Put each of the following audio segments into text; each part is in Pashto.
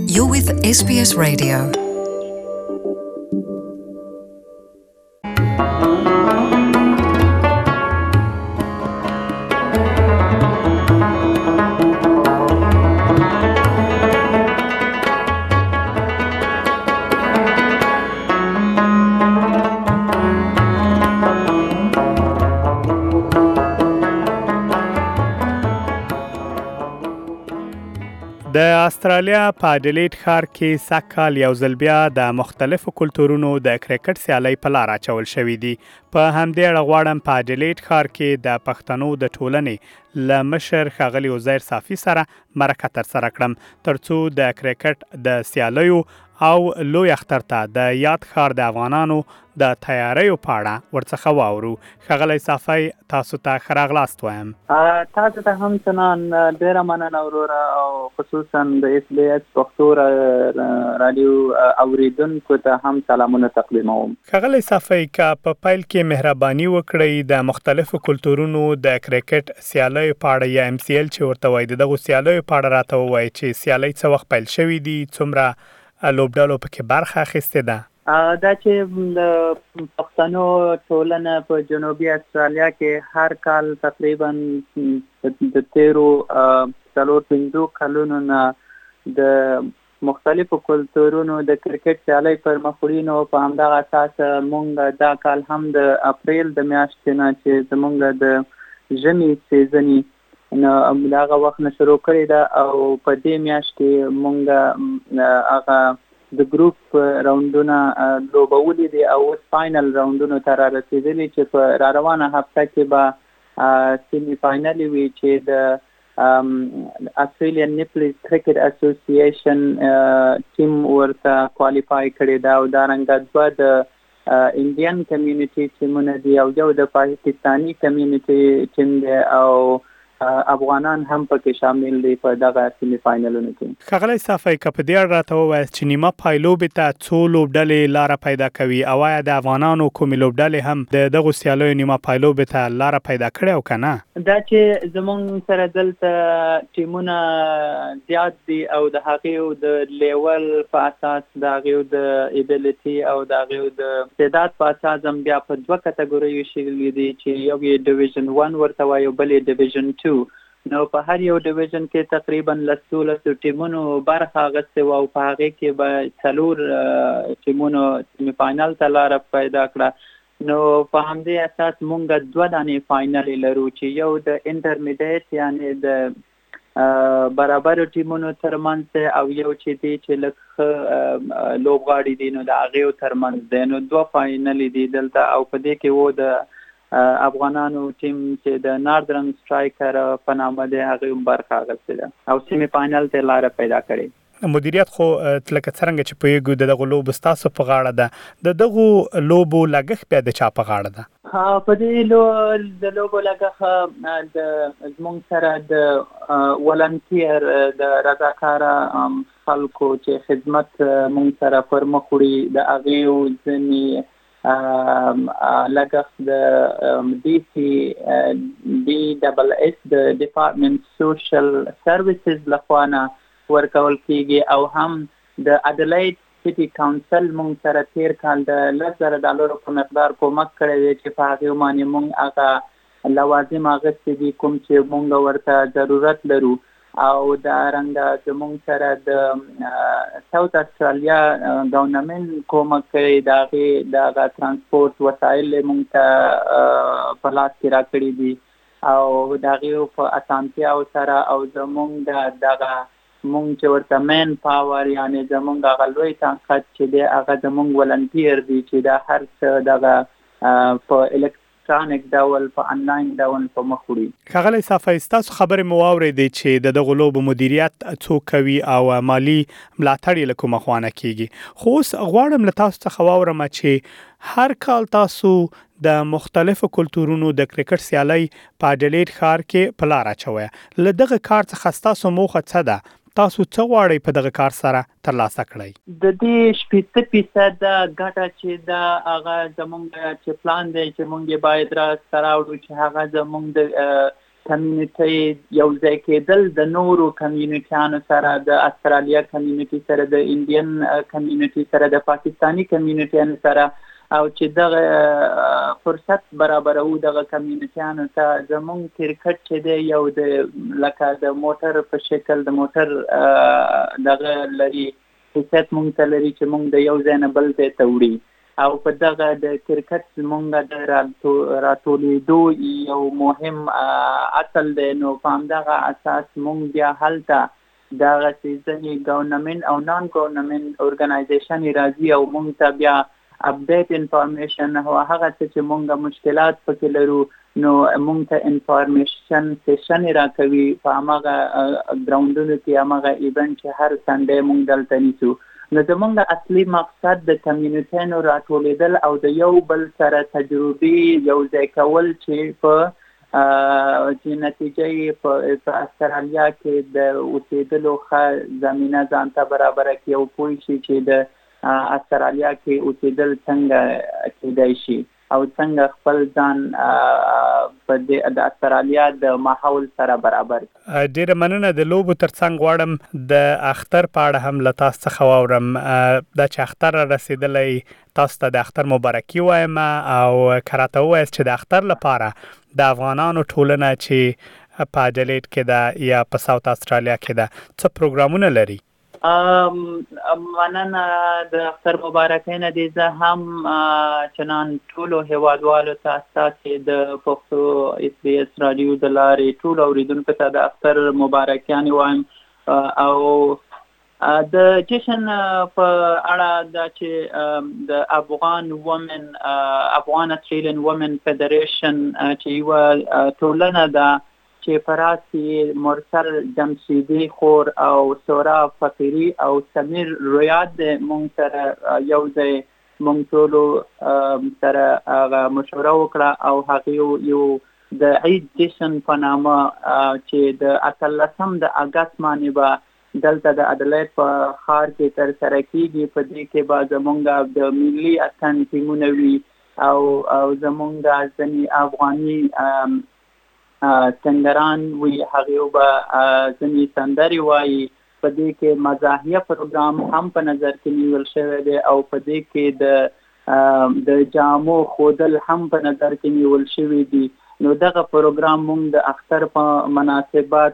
You're with SBS Radio. د استرالیا په اډلیډ ښار کې سږکال یو ځل بیا د مختلفو کلتورونو د کرکټ سیالۍ په لار اچول شوې دي. په همدې اړه غواړم په اډلیډ ښار کې د پښتنو د ټولنې له مشر ښاغلي عزیر صافي سره مرکه ترسره کړم ترڅو د کرکټ د سیالیو او لوی اختر ته د یاد ښار د افغانانو د تیاریو په اړه ورڅخه واورو. ښاغلی صافي تاسو ته ښه راغلاست وایم. تاسو ته هم څنان ډیره مننه وروره او خصوصا د SBS پښتو رادیو اوریدونکو ته هم سلامونه تقدیموم. ښاغلی صافي که په پیل کې مهرباني وکړئ د مختلفو کلتورونو د کرکټ سیالیو په اړه یا MCL چې ورته وایي دغه سیالیو په اړه راته ووایي چې سیالۍ څه وخت پیل شوي دي، څومره لوبډلو پکې برخه اخیستې ده. دا چې د پښتنو ټولنه په جنوبي استرالیا کې هر کال تقریبا د 13 کلونو نه د مختلفو کلتورونو د کرکټ سیالۍ پر مخ وړي، نو په همدغه اساس مونږ دا کال هم د اپریل د میاشتې نه چې زمونږ د ژمي سیزني نو هغه وخت نه شروع کړی ده او په دې میاشت کې مونږ هغه د ګروپ راوندونه لوبولي دي او فائنل راوندونو ته را رسیدلي چې په روانه هفته کې به سیمی فائنل وي چې د استرالین نیپلیز کرکټ اسوسییشن ټیم ورته کوالیفای کړی دا او دارنګه دوه د انډین کمیونټي ټیمونه دي او یو د پاکستاني کمیونټي ټیم دی او افغانان هم پکې شامل دي په دغه سیمی فائنلونو کې. ښاغلی صافي که په دې اړه راته ووایاست چې نیمه پایلوبې ته څو لوبډلې لاره پیدا کوي او آیا د افغانانو کومې لوبډلې هم د دغو سیالیو نیمه پایلوبې ته لاره پیدا کړې او که نه؟ دا چې زمونږ سره دلته ټیمونه زیات دي او د هغې د لیول په اساس د هغې د ایبیلیټي او د هغې د استعداد په اساس هم بیا په دوه کټګوریو ویشلي دي چې یو یې ډیویژن 1 ورته وایي او بل یې ډیویژن 2. نو په هر یو ډیویژن کې تقریبا 13 ټیمونو برخه اخیستې وه او په هغې کې به 4 ټیمونو سیمی فائنل ته لاره پیدا کړه. نو په همدې اساس مونږ 2 دانې فائنل لرو چې یو د انټرمیډیټ یعنی د برابر ټیمونو ترمنځ او یو چې دی چې لږ لوبغاړي دي نو د هغې ترمنځ دی. نو 2 فائنل دي دلته او په دې کې و د افغانانو ټیم چې د ناردرن سټرایکر په نامه دی هغه هم برخه اخیستې ده او سیمی فائنل ته لاره پیدا کړې. مدیریت خو لکه څرنګه چې پوهیږو د دغو لوبو ستاسو په غاړه ده، د دغو لوبو لګښت بیا د چا په غاړه ده؟ په دې د لوبو لګښت د زموږ سره د ولنټیر د رضاکاره خلکو چې خدمت موږ سره پر مخ وړي د هغې ځینې لګښت د DCS د ډپارټمنټ سوشل سروسز لخوا نه ورکول کیږي او هم د اډلیډ سټي کونسل موږ سره تیر کال د $10,000 په مقدار کومک کړی دی چې په هغې باندې موږ هغه لوازم اخیستي دي کوم چې موږ ورته ضرورت لرو او دا رنګه زموږ سره د ساوث استرالیا ګورنمنټ کومک کوي د هغې ترانسپورټ وسایل موږ ته په لاس کې راکړي دي او د هغې په اسانتیاو سره او زموږ دغه موږ چې ورته مین پاور یعنی زموږ هغه لوی طاقت چې دی هغه زموږ ولنټیر دي چې دا هر څه دغه په الکترونیک ډول په انلاین ډول په مخ وړي. ښاغلی صافي ستاسو خبرې مو واورېدې چې د دغو لوبو مدیریت څوک کوي او مالي ملاتړ یې له کومه خوا نه کیږي. خو اوس غواړم له تاسو څخه واورم چې هر کال تاسو د مختلفو کلتورونو د کرکټ سیالۍ په اډلیډ ښار کې په لار اچوئ. له دغه کار څخه ستاسو موخه څه ده؟ تاسو څه غواړئ په دغه کار سره ترلاسه کړئ؟ د دې 80% ګټه چې دا هغه زموږ چې پلان دی چې موږ باید را سره وړو چې هغه زموږ د کمیونټي یو ځای کېدل د نورو کمیونټیانو سره، د استرالیا کمیونټي سره، د انډین کمیونټي سره، د پاکستانی کمیونټیانو سره، او چې دغه فرصت برابرو دغه کمیونټیانو ته زمونږ کرکټ چې دی یو د لکه د موټر په شکل د موټر دغه لري حیثیت مونږ ته لري چې مونږ د یو ځای نه بل ځای ته وړي، او په دغه د کرکټ زمونږ د راټولېدو یو مهم اصل دی. نو په همدغه اساس مونږ بیا هلته دغه ځینې ګورنمنټ او نان ګورنمنټ ارګنایزیشن راځي او مونږ ته بیا اپډیټ انفارمیشن او هغه چې مونږ مشکلات پکې لرو نو مونږ ته انفارمیشن سیشن راکوي په هغه ګراوندونو کې هغه ایونت چې هر سنډه مونږ دلته نیسو. نو زمونږ اصلي مقصد د کمیونټیانو راټولېدل او د یو بل سره تجربې یو ځای کول چې په نتیجه په استرالیا کې د اوسېدلو ښه زمینه ځان ته برابره کړي او پوه شي چې د استرالیا کې اوسېدل څنګه کېدای شي او څنګه خپل ځان په د استرالیا د ماحول سره برابر. ډیره مننه. د لوبو ترڅنګ غواړم د اختر په اړه هم له تاسو څخه واورم. دا چې اختر رسیدلی تاسو ته د اختر مبارکي وایم او کراته وایست چې د اختر لپاره د افغانانو ټولنه چې په اډلېډ کې ده یا په ساوث استرالیا کې ده څه پروګرامونه لري؟ مننه د اختر مبارکۍ نه دی. زه هم چنان ټولو هیوادوالو ته ستاسې د پښتو اس بي اس رادیو د لارې ټولو اوریدونکو ته د اختر مبارکیانې وایم او د جشن په اړه دا چې د افغان استریلین وومن فدریشن چې یوه ټولنه ده چې فراسي مرسل جمشیدی خور او سورا فقیری او سمیر رویاد مونږ سره یو ځای مونږ ټولو سره هغه مشوره وکړه او هغه یو د عید جشن په نامه چې د 18 د اگست باندې به دلته د اډلېډ په ښار کې ترسره کیږي. په دې کې به زمونږ د ملي اتن ټیمونه وي او زمونږ ځینې افغاني سنگران وی هغه به ځینې سندرې وایي. په دې کې مزاحیه پروګرام هم په نظر کې نیول شوی دی او په دې کې د جامو خودل هم په نظر کې نیول شوی دی. نو دغه پروګرام مونږ د اختر په مناسبت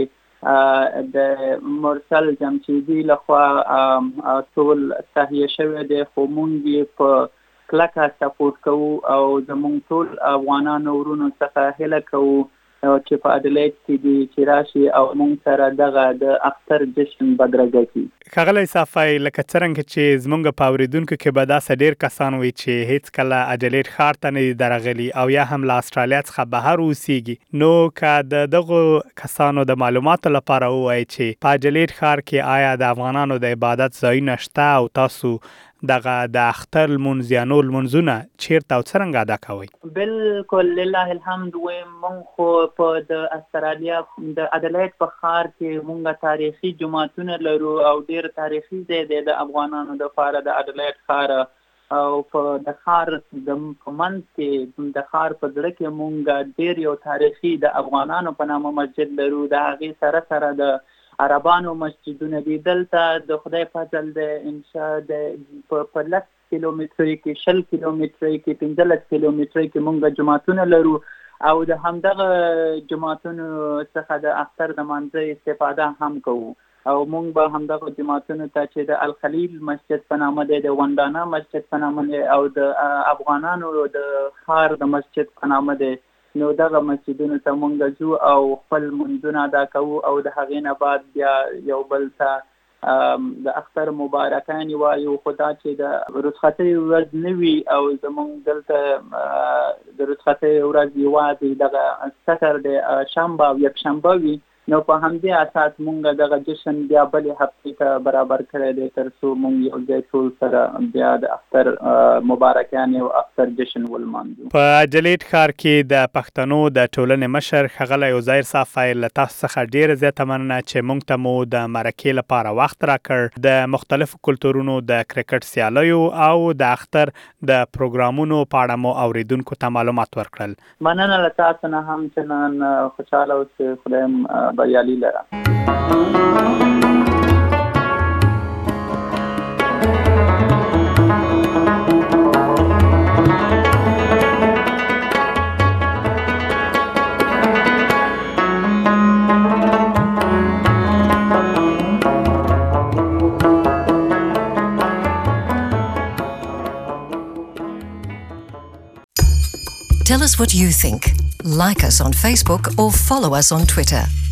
چې د مرسل جمشیدی لخوا ټول تهیه شوی دی خو مونږ یې په کلکه سپورټ کوو او زمونږ ټول افغانانو ورونو څخه هیله کوو چې په اډلېډ کې دي چې راشي او مونږ سره دغه د اختر جشن بدرګه کړي. ښاغلی صافی، لکه څرنګه چې زمونږ په اوریدونکو کې به داسې ډېر کسان وي چې هیڅ کله اډلېډ ښار ته نه دي درغلي او یا هم له استرالیا څخه بهر اوسیږي، نو که د دغو کسانو د معلوماتو لپاره ووایي چې په اډلېډ ښار کې آیا د افغانانو د عبادت ځایونه شته او تاسو دغه د اختر لمونځ یا نور لمونځونه چیرته او څرنګه ادا کوئ؟ بالکل لله الحمد. مونږ خو په د استرالیا د اډلېډ په ښار کې مونږ تاریخي جوماتونه لرو او ډیر تاریخي ځای دی د افغانانو دپاره د اډلېډ ښار او په د ښار د منځ کې د ښار په زړه کې مونږ ډیر یو تاریخي د افغانانو په نامه مسجد لرو. د هغې سره سره د عربانو مسجدونه دي. دلته د خدای فضل د انشاء د په 10 کیلومترۍ کې 20 کیلومترۍ کې 15 کیلومترۍ کې مونږ جماعتونه لرو او د همدغه جماعتونو څخه د اختر د مانځه استفاده هم کوو او مونږ به همدغه جماعتونو ته چې د الخلیل مسجد په نامه دی، د وندانه مسجد په نامه دی او د افغانانو د ښار د مسجد په نامه دی، نو دغه مسجدونو ته مونږ ځو او خپل منځونه ادا کوو او د هغې نه بعد بیا یو بل ته د اختر مبارکانې وایو. خو دا چې د رخصتۍ ورځ نه وي او زمونږ دلته د رخصتۍ ورځ یوازې دغه سټرډې شنبه او یکشنبه وي، نو په همدې اساس مونږ دغه جشن بیا بلې هفتې ته برابر کړی دی تر څو مونږ یو ځای ټول سره بیا د اختر مبارکیانې او اختر جشن ولمانځو. په اډلېډ ښار کې د پښتنو د ټولنې مشر ښاغلی عزیر صافی له تاسو څخه ډېره زیاته مننه چې مونږ ته مو د مرکې لپاره وخت راکړ. د مختلفو کلتورونو د کرکټ سیالیو او د اختر د پروګرامونو په اړه مو اوریدونکو ته معلومات ورکړل. مننه له تاسو نه هم چې نن خوشحاله اوسئ. خدای بریالي لره. Tell us what you think. Like us on Facebook or follow us on Twitter.